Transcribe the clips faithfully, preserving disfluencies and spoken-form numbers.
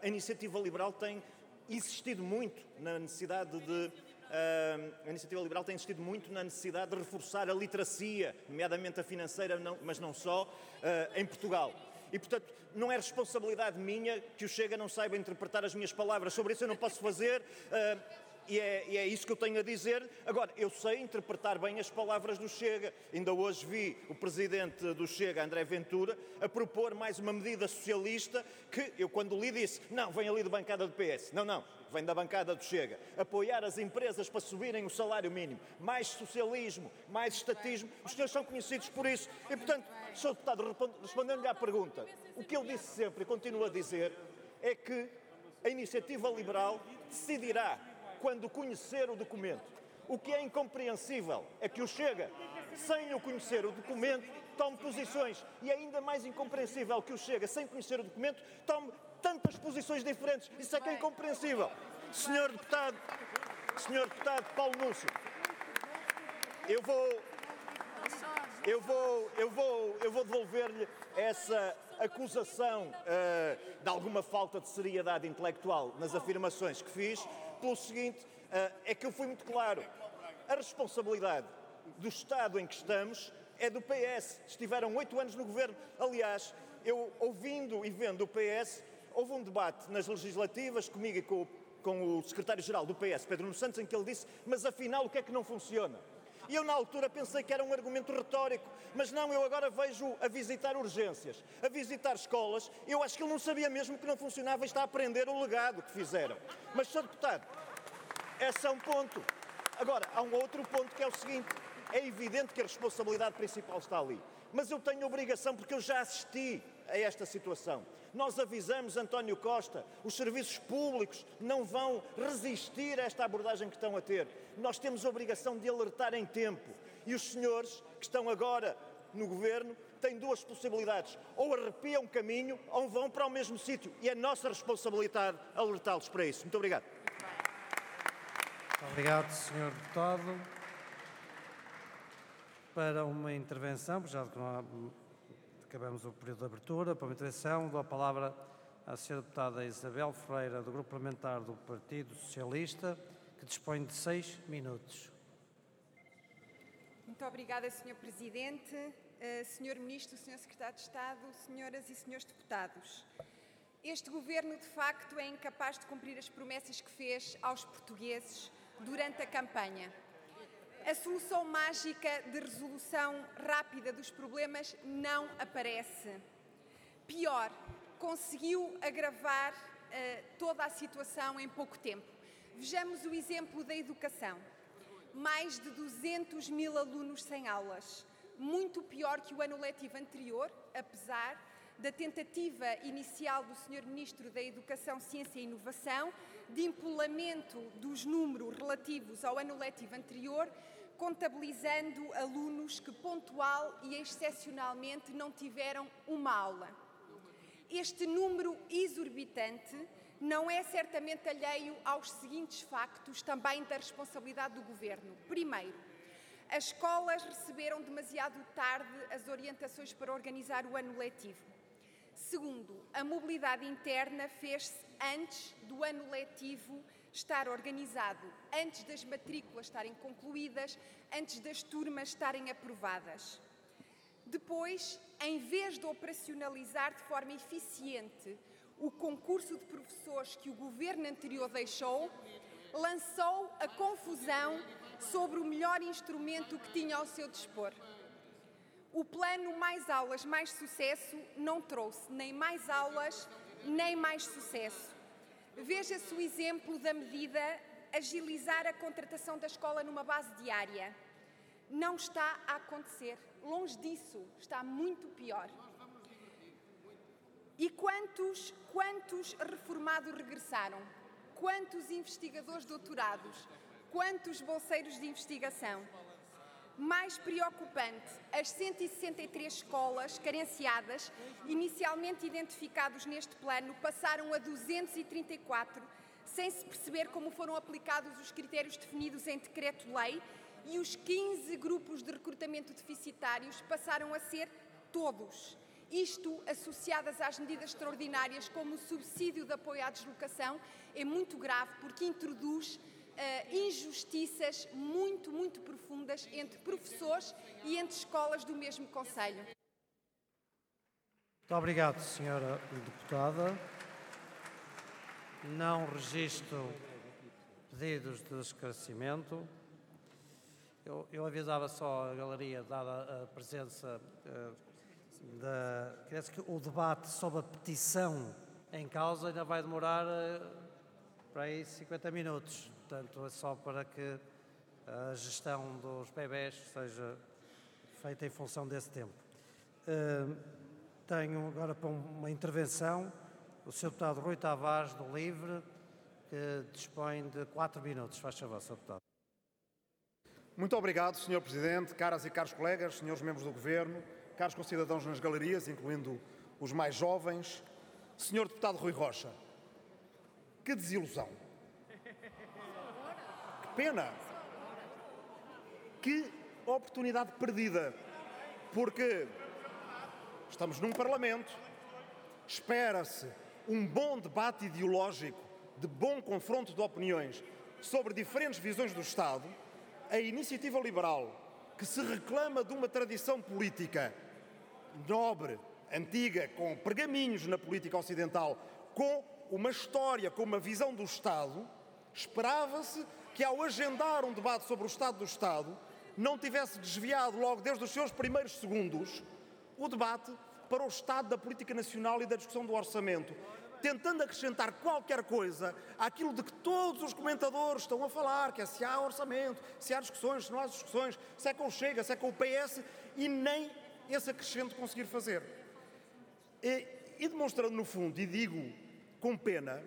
a Iniciativa Liberal tem insistido muito na necessidade de uh, a Iniciativa Liberal tem insistido muito na necessidade de reforçar a literacia, nomeadamente a financeira, não, mas não só, uh, em Portugal. E, portanto, não é responsabilidade minha que o Chega não saiba interpretar as minhas palavras. Sobre isso eu não posso fazer, uh, e, é, e é isso que eu tenho a dizer. Agora, eu sei interpretar bem as palavras do Chega. Ainda hoje vi o presidente do Chega, André Ventura, a propor mais uma medida socialista que eu, quando li, disse, não, vem ali da bancada do P S. Não, não, vem da bancada do Chega. Apoiar as empresas para subirem o salário mínimo. Mais socialismo, mais estatismo. Os senhores são conhecidos por isso. E, portanto, senhor Deputado, respondendo-lhe à pergunta, o que eu disse sempre e continuo a dizer é que a Iniciativa Liberal decidirá quando conhecer o documento. O que é incompreensível é que o Chega, sem o conhecer o documento, tome posições. E é ainda mais incompreensível que o Chega, sem conhecer o documento, tome tantas posições diferentes. Isso é que é incompreensível. senhor Deputado, senhor Deputado Paulo Núncio, eu vou... Eu vou, eu vou, eu vou devolver-lhe essa acusação uh, de alguma falta de seriedade intelectual nas afirmações que fiz, pelo seguinte, uh, é que eu fui muito claro. A responsabilidade do Estado em que estamos é do P S. Estiveram oito anos no governo. Aliás, eu, ouvindo e vendo o P S, houve um debate nas legislativas comigo e com, com o secretário-geral do P S, Pedro Nuno Santos, em que ele disse, mas afinal o que é que não funciona? E eu, na altura, pensei que era um argumento retórico, mas não, eu agora vejo a visitar urgências, a visitar escolas, eu acho que ele não sabia mesmo que não funcionava e está a aprender o legado que fizeram. Mas, senhor Deputado, esse é um ponto. Agora, há um outro ponto que é o seguinte, é evidente que a responsabilidade principal está ali, mas eu tenho obrigação porque eu já assisti a esta situação. Nós avisamos António Costa, os serviços públicos não vão resistir a esta abordagem que estão a ter. Nós temos a obrigação de alertar em tempo. E os senhores que estão agora no governo têm duas possibilidades. Ou arrepiam o caminho ou vão para o mesmo sítio. E é nossa responsabilidade alertá-los para isso. Muito obrigado. Muito obrigado, senhor Deputado. Para uma intervenção, já que não há... Acabamos o período de abertura. Para uma intervenção, dou a palavra à senhora deputada Isabel Ferreira, do Grupo Parlamentar do Partido Socialista, que dispõe de seis minutos. Muito obrigada, senhor Presidente, uh, senhor Ministro, senhor Secretário de Estado, senhoras e senhores deputados. Este Governo, de facto, é incapaz de cumprir as promessas que fez aos portugueses durante a campanha. A solução mágica de resolução rápida dos problemas não aparece. Pior, conseguiu agravar uh, toda a situação em pouco tempo. Vejamos o exemplo da educação. Mais de duzentos mil alunos sem aulas. Muito pior que o ano letivo anterior, apesar da tentativa inicial do senhor Ministro da Educação, Ciência e Inovação de empolamento dos números relativos ao ano letivo anterior, contabilizando alunos que pontual e excepcionalmente não tiveram uma aula. Este número exorbitante não é certamente alheio aos seguintes factos, também da responsabilidade do Governo. Primeiro, as escolas receberam demasiado tarde as orientações para organizar o ano letivo. Segundo, a mobilidade interna fez-se antes do ano letivo estar organizado, antes das matrículas estarem concluídas, antes das turmas estarem aprovadas. Depois, em vez de operacionalizar de forma eficiente o concurso de professores que o Governo anterior deixou, lançou a confusão sobre o melhor instrumento que tinha ao seu dispor. O plano Mais Aulas, Mais Sucesso não trouxe nem mais aulas, nem mais sucesso. Veja-se o exemplo da medida agilizar a contratação da escola numa base diária. Não está a acontecer. Longe disso, está muito pior. E quantos, quantos reformados regressaram? Quantos investigadores doutorados? Quantos bolseiros de investigação? Mais preocupante, as cento e sessenta e três escolas carenciadas, inicialmente identificados neste plano, passaram a duzentos e trinta e quatro, sem se perceber como foram aplicados os critérios definidos em decreto-lei, e os quinze grupos de recrutamento deficitários passaram a ser todos. Isto, associadas às medidas extraordinárias, como o subsídio de apoio à deslocação, é muito grave porque introduz uh, injustiças muito, muito profundas entre professores e entre escolas do mesmo concelho. Muito obrigado, senhora deputada. Não registro pedidos de esclarecimento. Eu, eu avisava só a galeria, dada a presença uh, da... Parece que o debate sobre a petição em causa ainda vai demorar uh, para aí cinquenta minutos. Portanto, é só para que a gestão dos bebés seja feita em função desse tempo. Uh, tenho agora para uma intervenção o senhor deputado Rui Tavares, do LIVRE, que dispõe de quatro minutos. Faz favor, senhor deputado. Muito obrigado, senhor Presidente, caras e caros colegas, senhores membros do Governo, caros concidadãos nas galerias, incluindo os mais jovens. Senhor Deputado Rui Rocha, que desilusão. Que pena. Que oportunidade perdida. Porque estamos num Parlamento, espera-se um bom debate ideológico, de bom confronto de opiniões sobre diferentes visões do Estado. A iniciativa liberal, que se reclama de uma tradição política nobre, antiga, com pergaminhos na política ocidental, com uma história, com uma visão do Estado, esperava-se que ao agendar um debate sobre o Estado do Estado, não tivesse desviado logo desde os seus primeiros segundos o debate para o estado da política nacional e da discussão do orçamento, tentando acrescentar qualquer coisa àquilo de que todos os comentadores estão a falar, que é se há orçamento, se há discussões, se não há discussões, se é com o Chega, se é com o P S, e nem esse acrescento conseguir fazer. E, e demonstrando no fundo, e digo com pena,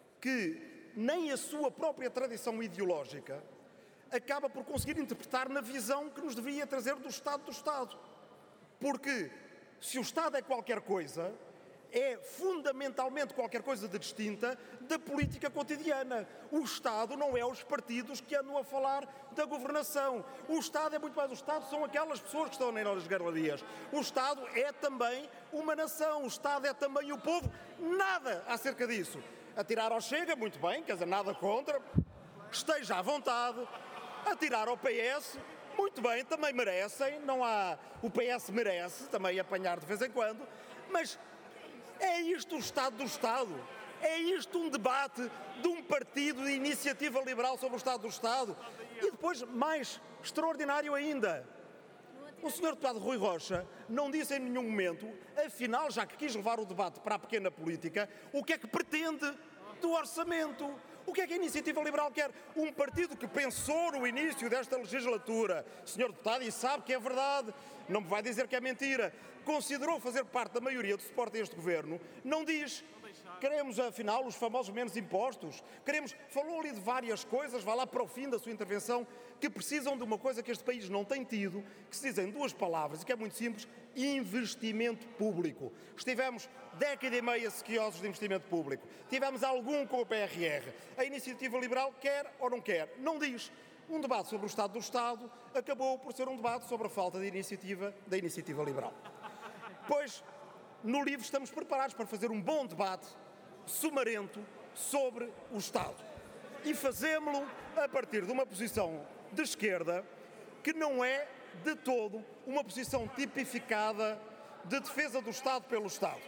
que nem a sua própria tradição ideológica acaba por conseguir interpretar na visão que nos devia trazer do Estado do Estado. Porque se o Estado é qualquer coisa, é fundamentalmente qualquer coisa de distinta da política cotidiana. O Estado não é os partidos que andam a falar da governação. O Estado é muito mais. O Estado são aquelas pessoas que estão nas galerias. O Estado é também uma nação. O Estado é também o povo. Nada acerca disso. Atirar ao Chega, muito bem, quer dizer, nada contra. Esteja à vontade. Atirar ao P S, muito bem, também merecem. Não há... O P S merece também apanhar de vez em quando. Mas é isto o Estado do Estado? É isto um debate de um partido de iniciativa liberal sobre o Estado do Estado? E depois, mais extraordinário ainda, o senhor deputado Rui Rocha não disse em nenhum momento, afinal, já que quis levar o debate para a pequena política, o que é que pretende do orçamento? O que é que a Iniciativa Liberal quer? Um partido que pensou no início desta legislatura, senhor deputado, e sabe que é verdade, não me vai dizer que é mentira, considerou fazer parte da maioria do suporte a este governo, não diz, queremos afinal os famosos menos impostos, queremos, falou ali de várias coisas, vá lá para o fim da sua intervenção, que precisam de uma coisa que este país não tem tido, que se dizem duas palavras e que é muito simples, investimento público. Estivemos década e meia sequiosos de investimento público, tivemos algum com o P R R, a Iniciativa Liberal quer ou não quer, não diz. Um debate sobre o Estado do Estado acabou por ser um debate sobre a falta de iniciativa da Iniciativa Liberal. Pois, no LIVRE estamos preparados para fazer um bom debate sumarento sobre o Estado. E fazemo-lo a partir de uma posição de esquerda que não é de todo uma posição tipificada de defesa do Estado pelo Estado.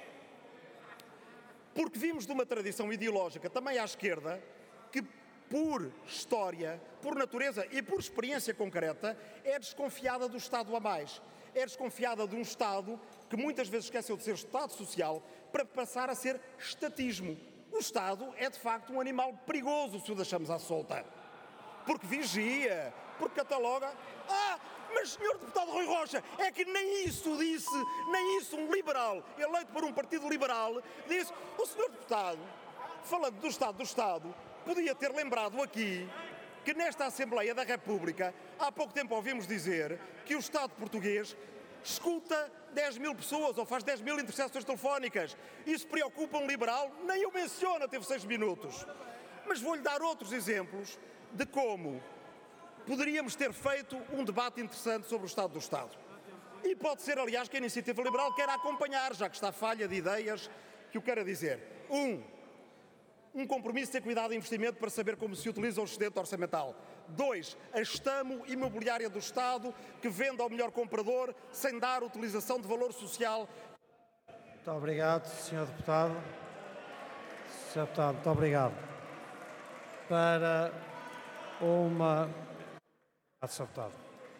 Porque vimos de uma tradição ideológica também à esquerda que, por história, por natureza e por experiência concreta, é desconfiada do Estado a mais. É desconfiada de um Estado que muitas vezes esqueceu de ser Estado social para passar a ser estatismo. O Estado é, de facto, um animal perigoso se o deixamos à solta. Porque vigia, porque cataloga. Ah, mas, senhor deputado Rui Rocha, é que nem isso disse, nem isso um liberal, eleito por um partido liberal, disse. O senhor deputado, falando do Estado do Estado, podia ter lembrado aqui que nesta Assembleia da República, há pouco tempo ouvimos dizer que o Estado português escuta dez mil pessoas ou faz dez mil interseções telefónicas. Isso preocupa um liberal? Nem o menciona, teve seis minutos. Mas vou-lhe dar outros exemplos de como poderíamos ter feito um debate interessante sobre o Estado do Estado. E pode ser, aliás, que a Iniciativa Liberal queira acompanhar, já que está falha de ideias, que o quero dizer. Um, um compromisso de ter cuidado e investimento para saber como se utiliza o excedente orçamental. Dois, a estamo imobiliária do Estado que vende ao melhor comprador sem dar utilização de valor social. Muito obrigado, senhor Deputado. senhor Deputado, muito obrigado. Para uma... senhor Deputado.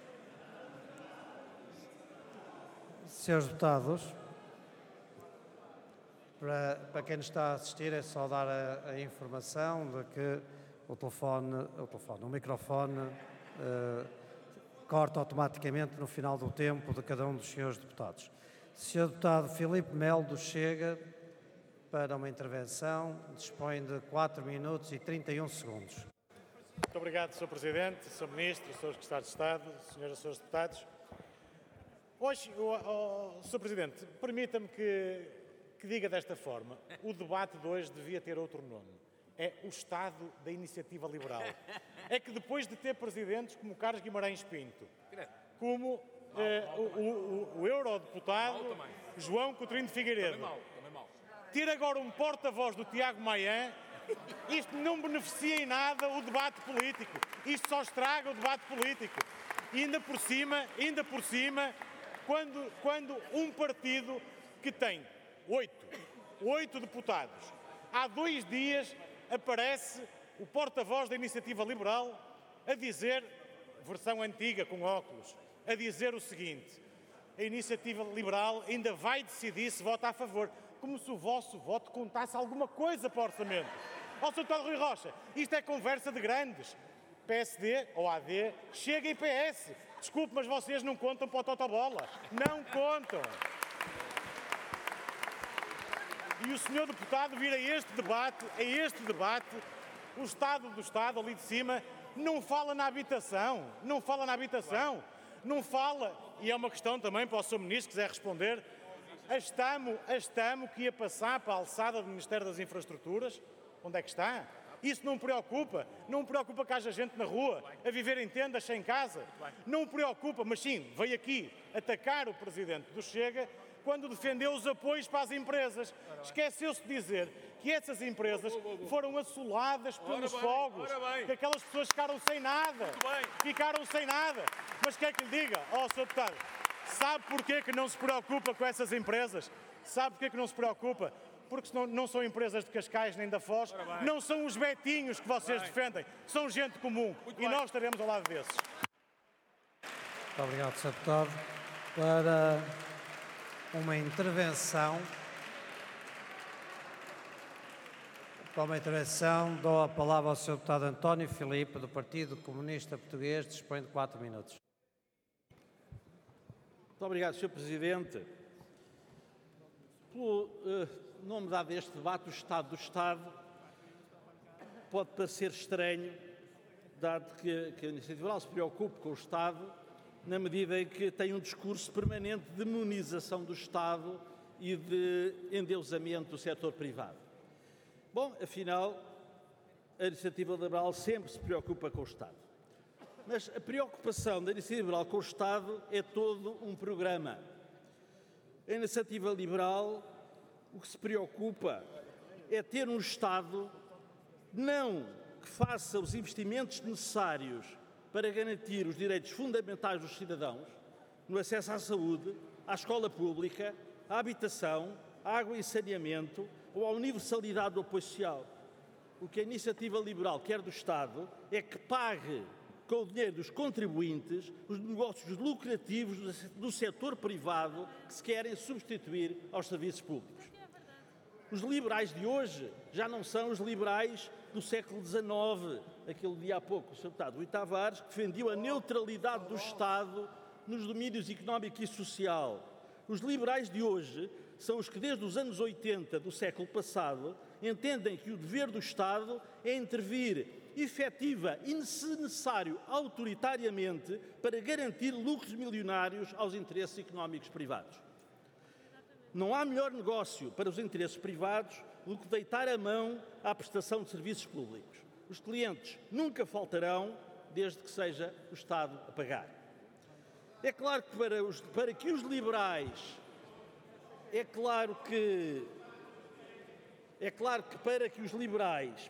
Senhores Deputados, para, para quem nos está a assistir é só dar a, a informação de que o telefone, o, telefone, o microfone uh, corta automaticamente no final do tempo de cada um dos senhores deputados. senhor Deputado Filipe Melo do Chega, para uma intervenção, dispõe de quatro minutos e trinta e um segundos. Muito obrigado, senhor Presidente, senhor Ministro, senhores Secretários de Estado, senhoras e senhores deputados. Hoje, oh, oh, senhor Presidente, permita-me que, que diga desta forma, o debate de hoje devia ter outro nome. É o Estado da Iniciativa Liberal. É que depois de ter presidentes como Carlos Guimarães Pinto, como eh, o, o, o eurodeputado João Coutinho de Figueiredo, ter agora um porta-voz do Tiago Maia, isto não beneficia em nada o debate político. Isto só estraga o debate político. E ainda por cima, ainda por cima, quando, quando um partido que tem oito, oito deputados, há dois dias aparece o porta-voz da Iniciativa Liberal a dizer, versão antiga com óculos, a dizer o seguinte: a Iniciativa Liberal ainda vai decidir se vota a favor, como se o vosso voto contasse alguma coisa para o orçamento. Ó, senhor Deputado Rui Rocha, isto é conversa de grandes. P S D ou A D, Chega e P S. Desculpe, mas vocês não contam para o Totobola. Não contam. E o senhor deputado vir a este debate, a este debate, o Estado do Estado, ali de cima, não fala na habitação, não fala na habitação, não fala, e é uma questão também para o senhor Ministro, que quiser responder, a Estamo, a Estamo que ia passar para a alçada do Ministério das Infraestruturas, onde é que está? Isso não me preocupa, não me preocupa que haja gente na rua, a viver em tendas, sem casa, não me preocupa, mas sim, veio aqui atacar o Presidente do Chega, quando defendeu os apoios para as empresas. Esqueceu-se de dizer que essas empresas foram assoladas pelos fogos, que aquelas pessoas ficaram sem nada, ficaram sem nada. Mas quer que lhe diga, ó, senhor Deputado, sabe porquê que não se preocupa com essas empresas? Sabe porquê que não se preocupa? Porque não, não são empresas de Cascais nem da Foz, não são os betinhos que vocês defendem, são gente comum e nós estaremos ao lado desses. Muito obrigado, senhor Deputado. Para uma intervenção, para uma intervenção, dou a palavra ao senhor Deputado António Filipe, do Partido Comunista Português, dispõe de quatro minutos. Muito obrigado, senhor Presidente. Pelo uh, nome dado a este debate, o Estado do Estado, pode parecer estranho, dado que, que a Iniciativa Liberal se preocupe com o Estado, na medida em que tem um discurso permanente de demonização do Estado e de endeusamento do setor privado. Bom, afinal, a Iniciativa Liberal sempre se preocupa com o Estado. Mas a preocupação da Iniciativa Liberal com o Estado é todo um programa. A Iniciativa Liberal, o que se preocupa é ter um Estado não que faça os investimentos necessários para garantir os direitos fundamentais dos cidadãos, no acesso à saúde, à escola pública, à habitação, à água e saneamento ou à universalidade do apoio social. O que a Iniciativa Liberal quer do Estado é que pague com o dinheiro dos contribuintes os negócios lucrativos do setor privado que se querem substituir aos serviços públicos. Os liberais de hoje já não são os liberais do século dezenove, aquele dia há pouco, o senhor Deputado Rui Tavares, que defendiam a neutralidade do Estado nos domínios económico e social. Os liberais de hoje são os que, desde os anos oitenta do século passado, entendem que o dever do Estado é intervir efetiva e, se necessário, autoritariamente, para garantir lucros milionários aos interesses económicos privados. Não há melhor negócio para os interesses privados do que deitar a mão à prestação de serviços públicos. Os clientes nunca faltarão, desde que seja o Estado a pagar. É claro que para, os, para que os liberais, é claro que, é claro que para que os liberais